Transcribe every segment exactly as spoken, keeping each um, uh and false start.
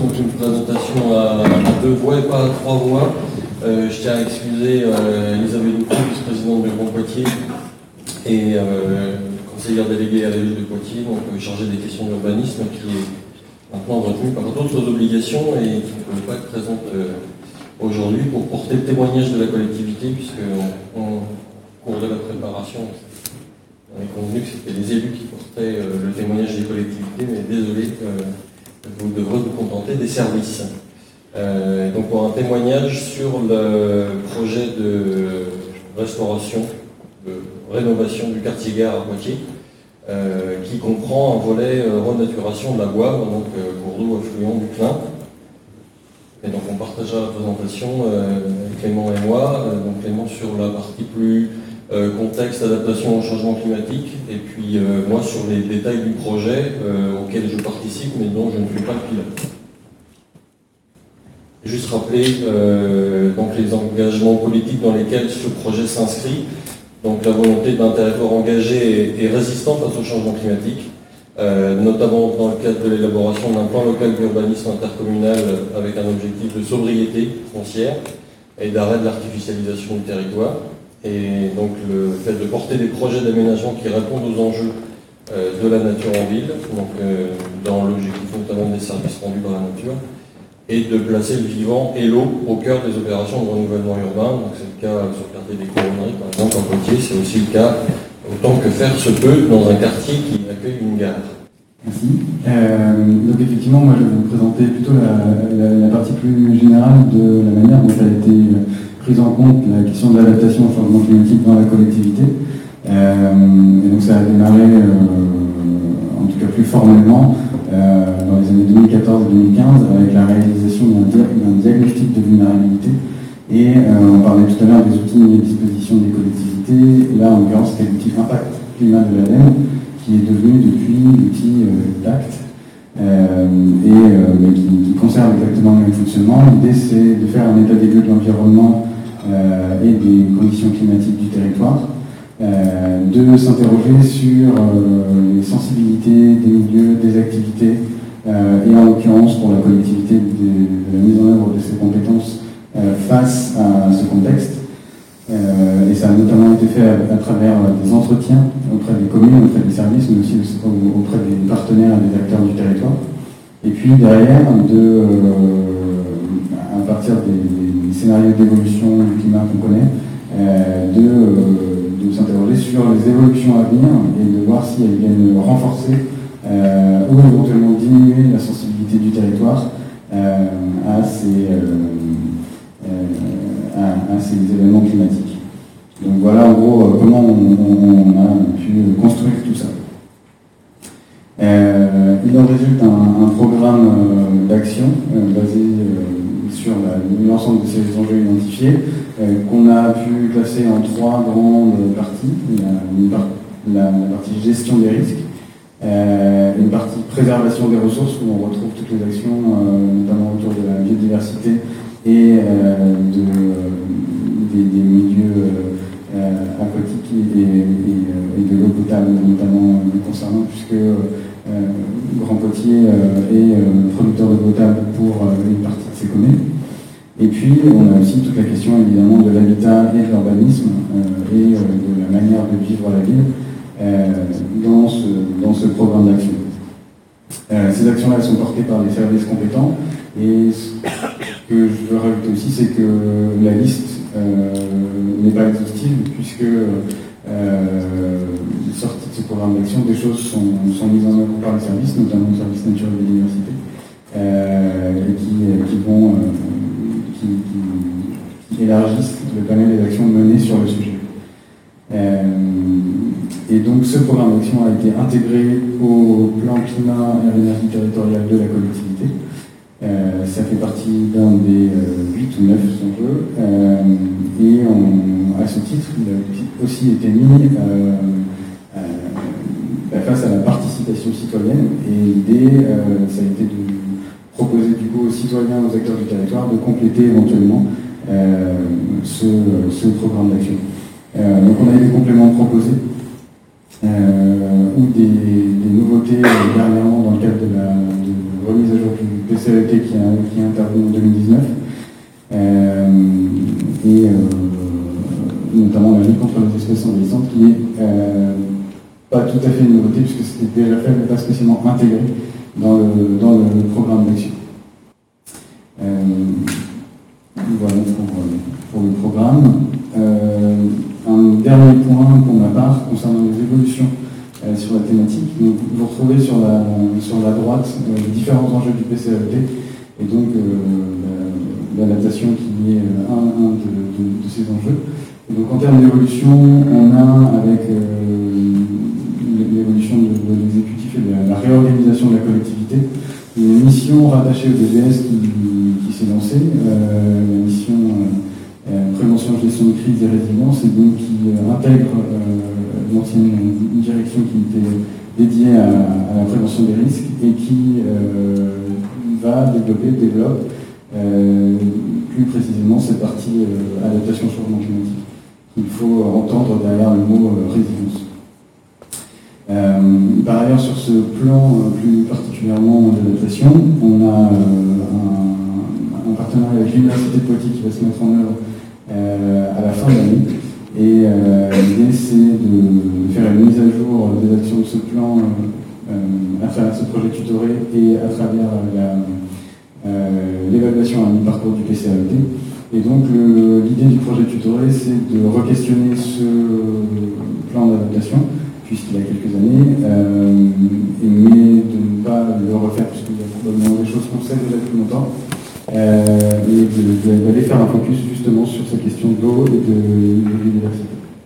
donc une présentation à, à deux voix et pas à trois voix. Euh, je tiens à excuser euh, Elisabeth Dupuis, vice-présidente du Grand Poitiers, et euh, conseillère déléguée à la ville de Poitiers, donc euh, chargée des questions d'urbanisme, qui est maintenant retenue par d'autres obligations et qui ne peut pas être présente euh, aujourd'hui pour porter le témoignage de la collectivité, puisque au cours de la préparation, on est convenu que c'était les élus qui portaient euh, le témoignage des collectivités, mais désolé, euh, vous devrez vous contenter des services. Euh, donc pour un témoignage sur le projet de restauration, de rénovation du quartier gare à Poitiers, euh, qui comprend un volet euh, renaturation de la Goire, donc euh, cours d'eau affluent du Clin. Et donc on partagera la présentation, euh, Clément et moi, euh, donc Clément sur la partie plus euh, contexte, adaptation au changement climatique, et puis euh, moi sur les détails du projet euh, auquel je participe, mais dont je ne suis pas le pilote. Juste rappeler euh, donc les engagements politiques dans lesquels ce projet s'inscrit. Donc la volonté d'un territoire engagé et, et résistant face au changement climatique, euh, notamment dans le cadre de l'élaboration d'un plan local d'urbanisme intercommunal avec un objectif de sobriété foncière et d'arrêt de l'artificialisation du territoire. Et donc le fait de porter des projets d'aménagement qui répondent aux enjeux euh, de la nature en ville, donc euh, dans l'objectif notamment des services rendus dans la nature, et de placer le vivant et l'eau au cœur des opérations de renouvellement urbain. Donc c'est le cas sur le quartier des Couronneries, par exemple, en Poitiers, c'est aussi le cas, autant que faire se peut, dans un quartier qui accueille une gare. Merci. Euh, donc effectivement, moi je vais vous présenter plutôt la, la, la partie plus générale de la manière dont a été prise en compte la question de l'adaptation au changement climatique dans la collectivité. Euh, et donc ça a démarré, euh, en tout cas plus formellement, Euh, dans les années deux mille quatorze et deux mille quinze, avec la réalisation d'un dia diagnostic de vulnérabilité. Et euh, on parlait tout à l'heure des outils mis à disposition des collectivités. Là, en l'occurrence, c'était l'outil Impact Climat de l'ADEME, qui est devenu depuis l'outil euh, d'Act, euh, et euh, mais qui, qui conserve exactement le même fonctionnement. L'idée, c'est de faire un état des lieux de l'environnement euh, et des conditions climatiques du territoire. Euh, de s'interroger sur euh, les sensibilités des milieux, des activités, euh, et en l'occurrence pour la collectivité de, de la mise en œuvre de ses compétences euh, face à ce contexte. Euh, et ça a notamment été fait à, à travers des entretiens auprès des communes, auprès des services, mais aussi auprès des partenaires et des acteurs du territoire. Et puis derrière, de, euh, à partir des, des scénarios d'évolution du climat qu'on connaît, euh, de euh, de s'interroger sur les évolutions à venir et de voir si elles viennent renforcer euh, ou éventuellement diminuer la sensibilité du territoire euh, à, ces, euh, euh, à, à ces événements climatiques. Donc voilà en gros euh, comment on, on a pu construire tout ça. Euh, il en résulte un, un programme euh, d'action euh, basé euh, sur l'ensemble de ces enjeux identifiés, euh, qu'on a pu classer en trois grandes parties. La, la, la partie gestion des risques, euh, une partie préservation des ressources, où on retrouve toutes les actions, euh, notamment autour de la biodiversité et euh, de, des, des milieux euh, aquatiques et, et, et de l'eau potable, notamment euh, concernant, puisque Euh, Grand Poitiers euh, est euh, producteur d'eau potable pour euh, une partie de ses communes. Et puis on a aussi toute la question évidemment de l'habitat et de l'urbanisme euh, et euh, de la manière de vivre la ville euh, dans, ce, dans ce programme d'action. Euh, ces actions-là elles sont portées par les services compétents, et ce que je veux rajouter aussi, c'est que la liste euh, n'est pas exhaustive, puisque euh, sortie de ce programme d'action, des choses sont, sont mises en œuvre par les services, notamment le service nature et biodiversité, euh, et qui, qui vont euh, qui, qui, qui élargissent le panel des actions menées sur le sujet. Euh, et donc ce programme d'action a été intégré au plan climat et énergie territoriale de la collectivité. Euh, ça fait partie d'un des huit euh, ou neuf si on veut, euh, et on, à ce titre, il a aussi été mis euh, euh, face à la participation citoyenne, et l'idée, euh, ça a été de proposer du coup aux citoyens, aux acteurs du territoire, de compléter éventuellement euh, ce, ce programme d'action. Euh, donc on a eu des compléments proposés euh, ou des, des nouveautés euh, dernièrement dans le cadre de la de remise à jour du P C A E T qui, a, qui est intervenu en deux mille dix-neuf, euh, et euh, notamment la lutte contre les espèces envahissantes qui est euh, pas tout à fait une nouveauté puisque c'était déjà fait mais pas spécialement intégré dans le, dans le programme d'action. Euh, voilà pour, pour le programme. Euh, un dernier point pour ma part concernant les évolutions euh, sur la thématique. Donc, vous retrouvez sur la, sur la droite euh, les différents enjeux du P C A E T et donc euh, l'adaptation qui est un, un de, de, de ces enjeux. Et donc en termes d'évolution, on a avec euh, l'évolution de, de l'exécutif et de la, la réorganisation de la collectivité, une mission rattachée au D G S qui, qui s'est lancée, euh, la mission euh, prévention, gestion de crise et résilience, et donc qui euh, intègre euh, l'ancienne direction qui était dédiée à, à la prévention des risques et qui euh, va développer, développe euh, plus précisément cette partie euh, adaptation au changement climatique qu'il faut entendre derrière le mot euh, résilience. Euh, par ailleurs, sur ce plan euh, plus particulièrement d'adaptation, on a euh, un, un partenariat avec l'Université de Poitiers qui va se mettre en œuvre euh, à la fin de l'année. Et euh, l'idée, c'est de faire une mise à jour des actions de ce plan euh, à travers ce projet tutoré et à travers la, euh, l'évaluation à mi-parcours du P C A E T. Et donc l'idée du projet tutoré, c'est de re-questionner ce plan d'adaptation, puisqu'il y a quelques années, euh, mais de ne pas le refaire, puisqu'il y a probablement des choses qu'on sait déjà depuis longtemps, euh, et d'aller faire un focus justement sur ces questions de l'eau et de, de l'université.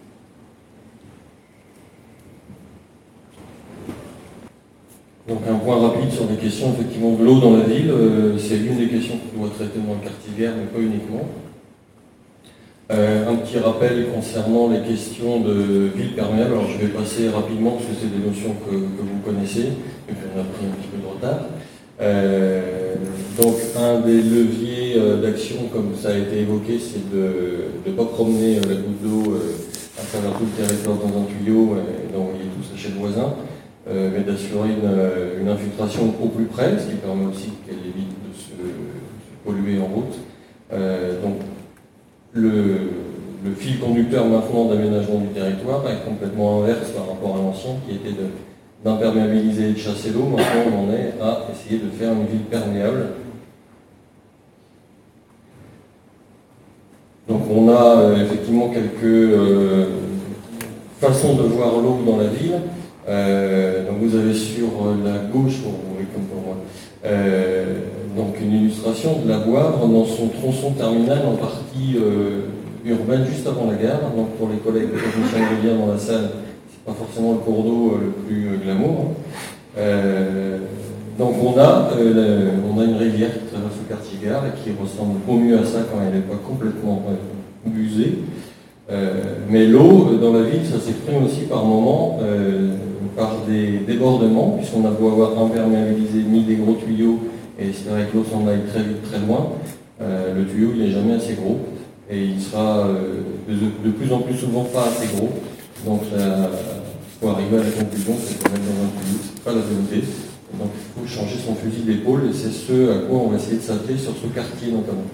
Donc un point rapide sur les questions effectivement de l'eau dans la ville, euh, c'est l'une des questions qu'on doit traiter dans le quartier Guerre, mais pas uniquement. Euh, un petit rappel concernant les questions de ville perméable, alors je vais passer rapidement parce que c'est des notions que, que vous connaissez, et puis on a pris un petit peu de retard. Euh, donc un des leviers euh, d'action, comme ça a été évoqué, c'est de ne pas promener euh, la goutte d'eau euh, à travers tout le territoire dans un tuyau et d'envoyer tout ça chez le voisin. Euh, mais d'assurer une, une infiltration au plus près, ce qui permet aussi qu'elle évite de se, se polluer en route. Euh, donc le, le fil conducteur maintenant d'aménagement du territoire est complètement inverse par rapport à l'ancien qui était de, d'imperméabiliser et de chasser l'eau. Maintenant on en est à essayer de faire une ville perméable. Donc on a euh, effectivement quelques euh, façons de voir l'eau dans la ville. Euh, donc vous avez sur la gauche, pour vous voyez comme pour moi, euh, donc une illustration de la Boivre dans son tronçon terminal en partie euh, urbaine juste avant la gare. Donc pour les collègues de techniciens de rivière dans la salle, c'est pas forcément le cours d'eau euh, le plus euh, glamour. Euh, donc on a, euh, le, on a une rivière qui traverse le quartier Gare et qui ressemble au mieux à ça quand elle n'est pas complètement euh, busée. Euh, mais l'eau euh, dans la ville, ça s'exprime aussi par moments euh, par des débordements, puisqu'on a beau avoir imperméabilisé, mis des gros tuyaux et espérer que l'eau s'en aille très vite, très loin. Euh, le tuyau, il n'est jamais assez gros et il sera euh, de, de plus en plus souvent pas assez gros. Donc, il faut arriver à la conclusion que c'est quand même dans un tuyau, c'est pas la volonté. Donc, il faut changer son fusil d'épaule et c'est ce à quoi on va essayer de s'atteler sur ce quartier notamment.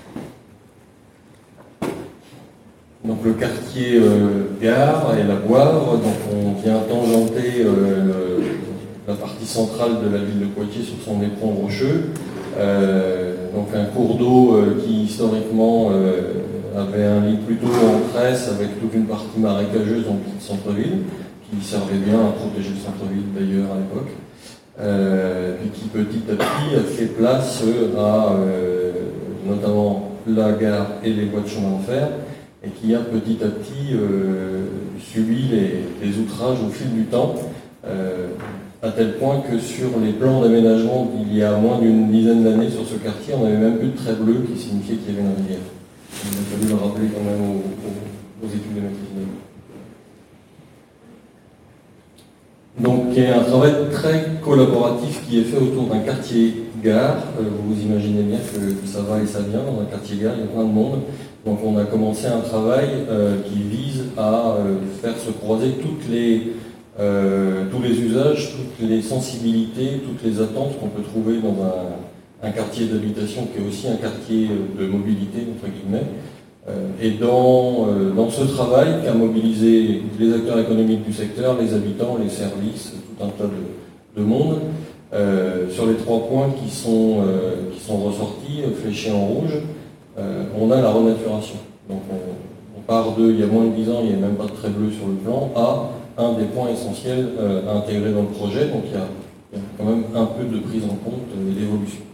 Donc le quartier euh, Gare et la Boivre, donc on vient tangenter euh, le, la partie centrale de la ville de Poitiers sur son éperon rocheux. Euh, donc un cours d'eau euh, qui historiquement euh, avait un lit plutôt en tresse avec toute une partie marécageuse en petit centre-ville, qui servait bien à protéger le centre-ville d'ailleurs à l'époque. Euh, puis qui petit à petit a fait place à euh, notamment la gare et les voies de chemin de fer, et qui a petit à petit euh, subi les, les outrages au fil du temps, euh, à tel point que sur les plans d'aménagement d'il y a moins d'une dizaine d'années sur ce quartier, on n'avait même plus de trait bleu qui signifiait qu'il y avait une rivière. Il a fallu le rappeler quand même aux, aux, aux études de maîtrise. Donc il y a un travail très collaboratif qui est fait autour d'un quartier gare. Euh, vous vous imaginez bien que ça va et ça vient dans un quartier gare, il y a plein de monde. Donc on a commencé un travail euh, qui vise à euh, faire se croiser toutes les euh, tous les usages, toutes les sensibilités, toutes les attentes qu'on peut trouver dans un, un quartier d'habitation qui est aussi un quartier de mobilité, entre guillemets. Euh, et dans, euh, dans ce travail qu'a mobilisé les acteurs économiques du secteur, les habitants, les services, tout un tas de, de monde, euh, sur les trois points qui sont, euh, qui sont ressortis, fléchés en rouge, euh, on a la renaturation. Donc on, on part de, il y a moins de dix ans, il n'y avait même pas de trait bleu sur le plan, à un des points essentiels euh, à intégrer dans le projet, donc il y, a, il y a quand même un peu de prise en compte et d'évolution.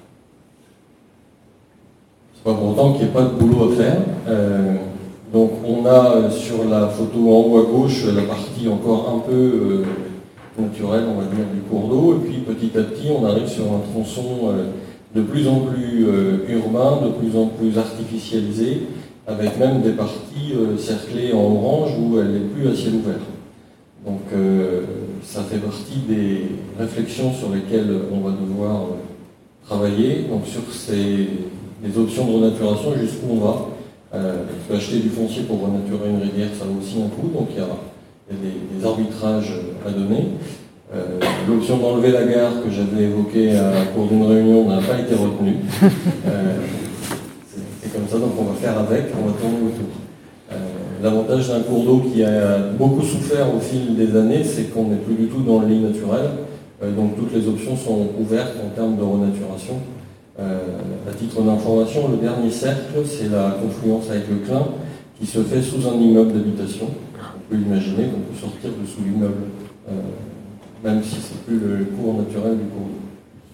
C'est pas pour autant qu'il n'y ait pas de boulot à faire. Euh, donc on a sur la photo en haut à gauche la partie encore un peu euh, naturelle, on va dire, du cours d'eau, et puis petit à petit on arrive sur un tronçon euh, de plus en plus euh, urbain, de plus en plus artificialisé, avec même des parties euh, cerclées en orange où elle n'est plus à ciel ouvert. Donc euh, ça fait partie des réflexions sur lesquelles on va devoir euh, travailler. Donc sur ces les options de renaturation, jusqu'où on va. Euh, parce qu'acheter du foncier pour renaturer une rivière, ça a aussi un coût, donc il y a, il y a des, des arbitrages à donner. Euh, L'option d'enlever la gare que j'avais évoquée à cours d'une réunion n'a pas été retenue. Euh, C'est comme ça, donc on va faire avec, on va tourner autour. Euh, L'avantage d'un cours d'eau qui a beaucoup souffert au fil des années, c'est qu'on n'est plus du tout dans le lit naturel, euh, donc toutes les options sont ouvertes en termes de renaturation. Euh, à titre d'information, le dernier cercle, c'est la confluence avec le Clin, qui se fait sous un immeuble d'habitation. On peut imaginer qu'on peut sortir de sous l'immeuble, euh, même si ce n'est plus le cours naturel du cours d'eau.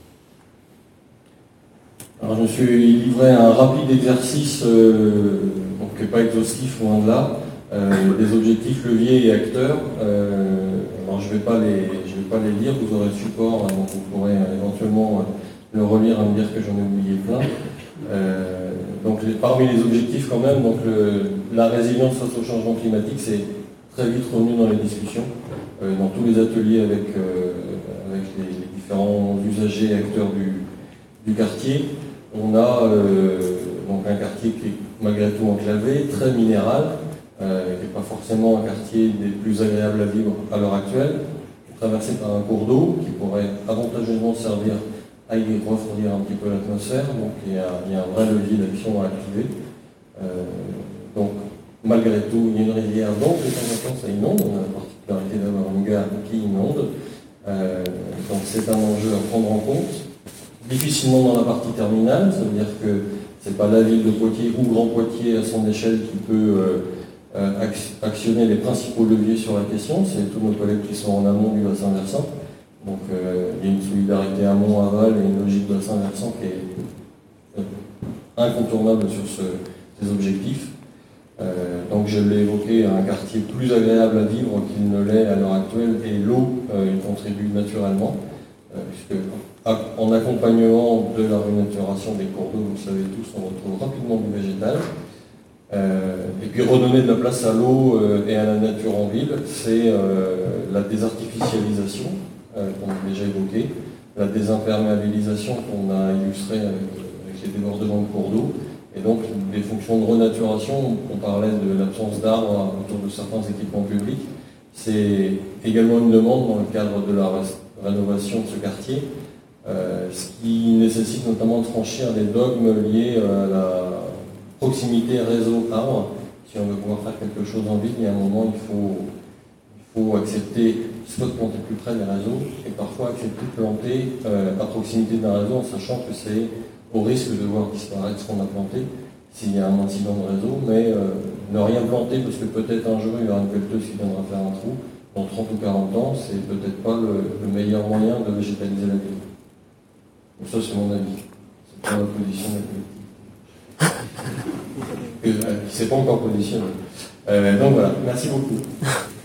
Alors je me suis livré à un rapide exercice, euh, donc pas exhaustif, loin de là, euh, des objectifs, leviers et acteurs. Euh, alors je ne vais pas les, je vais pas les lire, vous aurez le support, hein, donc vous pourrez euh, éventuellement euh, le relire et me dire que j'en ai oublié plein. Euh, donc les, parmi les objectifs quand même, donc le, la résilience face au changement climatique, c'est très vite revenu dans les discussions, euh, dans tous les ateliers avec, euh, avec les, les différents usagers et acteurs du, du quartier. On a euh, donc un quartier qui est malgré tout enclavé, très minéral, euh, qui n'est pas forcément un quartier des plus agréables à vivre à l'heure actuelle, traversé par un cours d'eau qui pourrait avantageusement servir à y refroidir un petit peu l'atmosphère, donc il y, a, il y a un vrai levier d'action à activer. Euh, donc malgré tout, il y a une rivière, donc de temps en temps ça inonde, on a la particularité d'avoir une gare qui inonde, euh, donc c'est un enjeu à prendre en compte. Difficilement dans la partie terminale, ça veut dire que c'est pas la ville de Poitiers ou Grand Poitiers à son échelle qui peut euh, euh, actionner les principaux leviers sur la question, c'est tous nos collègues qui sont en amont du bassin versant. Donc euh, il y a une solidarité amont-aval et une logique bassin versant qui est euh, incontournable sur ce, ces objectifs. Euh, donc je l'ai évoqué, un quartier plus agréable à vivre qu'il ne l'est à l'heure actuelle, et l'eau euh, y contribue naturellement, euh, puisque en accompagnement de la renaturation des cours d'eau, vous le savez tous, on retrouve rapidement du végétal. Euh, et puis redonner de la place à l'eau euh, et à la nature en ville, c'est euh, la désartificialisation euh, qu'on a déjà évoqué, la désimperméabilisation qu'on a illustrée avec, avec les débordements de cours d'eau, et donc les fonctions de renaturation, on parlait de l'absence d'arbres autour de certains équipements publics, c'est également une demande dans le cadre de la rénovation de ce quartier, euh, ce qui nécessite notamment de franchir les dogmes liés à la proximité réseau-arbre. Si on veut pouvoir faire quelque chose en ville, il y a un moment, il faut, il faut accepter soit de planter plus près des réseaux, et parfois accepter de planter euh, à proximité d'un réseau, en sachant que c'est au risque de voir disparaître ce qu'on a planté s'il y a un incident de réseau, mais euh, ne rien planter parce que peut-être un jour il y aura une pelleteuse qui viendra faire un trou, dans trente ou quarante ans, c'est peut-être pas le, le meilleur moyen de végétaliser la ville. Donc ça c'est mon avis, c'est pas la position de la politique. Euh, qui ne s'est pas encore positionné. Euh, donc voilà, merci beaucoup.